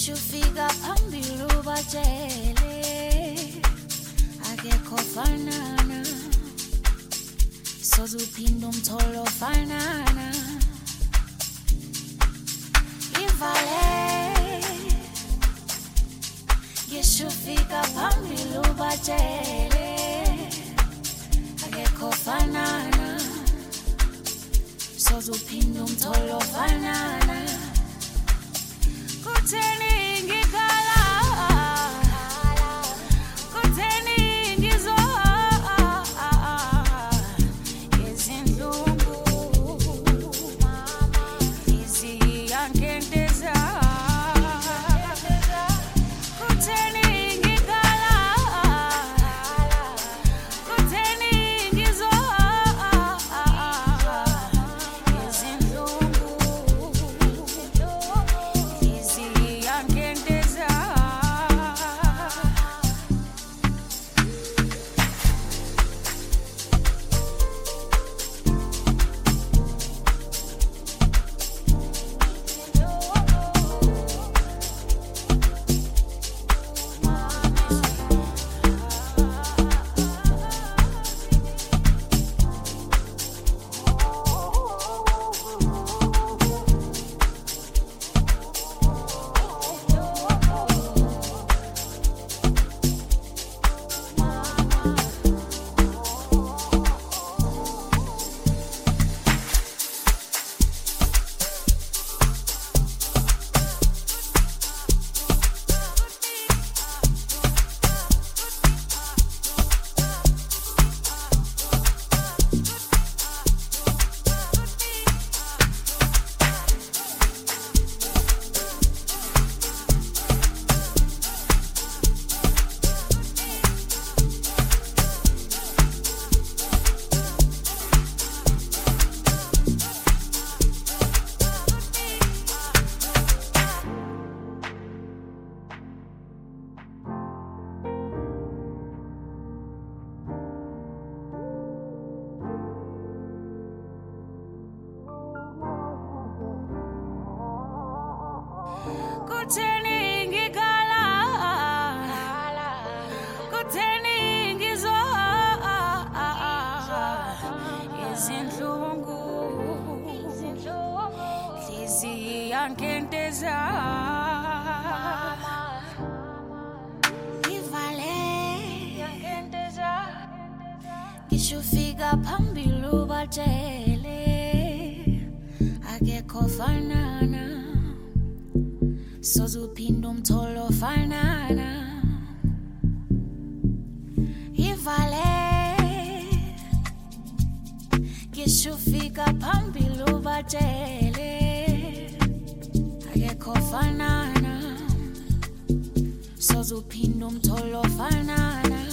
Ngishufika phambili ubatshele akekho fanana sozuphinda umtholo fanana ivale ngishufika phambili ubatshele akekho fanana sozuphinda umtholo fanana kutheni ngikhala kutheni ngizoa izinhlungu iziyangenteza kutheni ngikhala kutheni ngizoa izinhlungu kutheni ngikhala kutheni ngizoa izinhlungu iziyangenteza ivale ngishufika phambili ubatshele akekho fanana sozuphinda umtholo fanana ivale ngishufika phambili ubatshele akekho fanana sozuphinda umtholo fanana